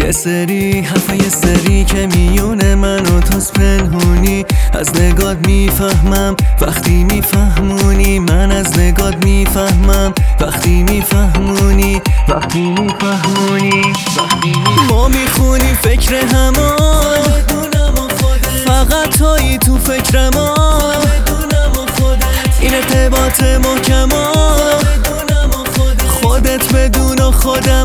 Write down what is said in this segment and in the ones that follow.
یه سری حرفا یه سری که میونه من و توست پنهونی. از نگات میفهمم وقتی میفهمونی، من از نگات میفهمم وقتی میفهمونی. ما میخونیم فکر همان، فقط تویی تو فکر ما. این ارتباط محکمان، خودت بدون و خودم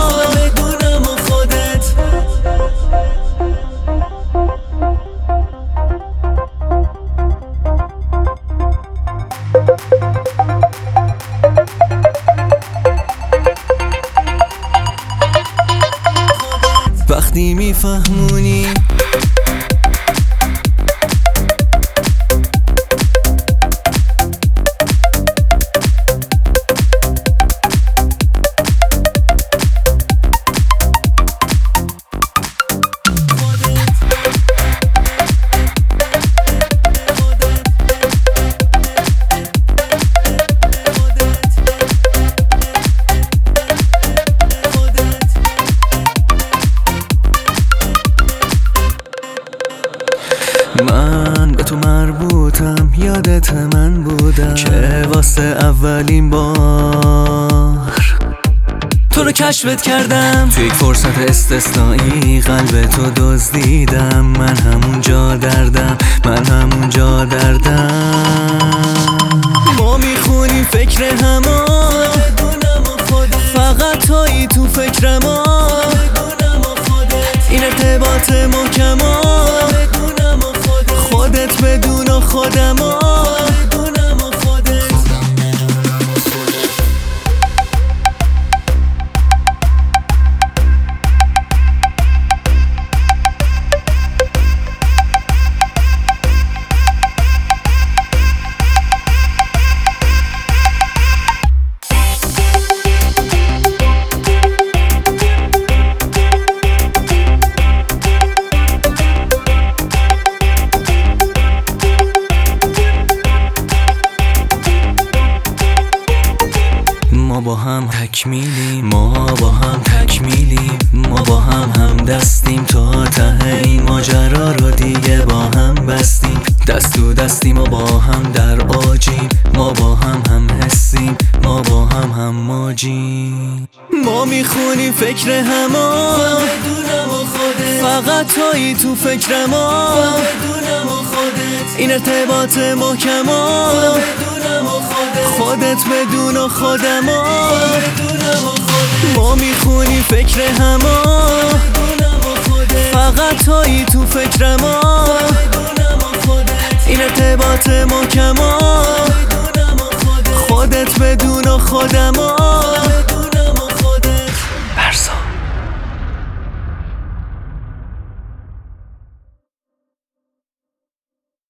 وقتی میفهمونی. من به تو مربوطم، یادت من بودم که واسه اولین بار تو رو کشفت کردم. توی یک فرصت استثنایی قلب تو دزدیدم. من همونجا دردم. ما میخونیم فکر همان، فقط تویی تو فکر ما. این ارتباط محکمان، خودت بدون و خودم ما با هم تکمیلیم، ما با هم دستیم تا ته این ماجرا رو دیگه با هم بستیم. دست تو دستیم و با هم در آجیم، ما با هم حسیم، ما با هم موجیم. ما میخونیم فکر همان، فقط تویی تو فکر ما. این ارتباط محکمان، خودت بدون و خودم ما میخونیم فکر همان، فقط تویی تو فکر ما. این ارتباط محکمان، خودت بدون و خودم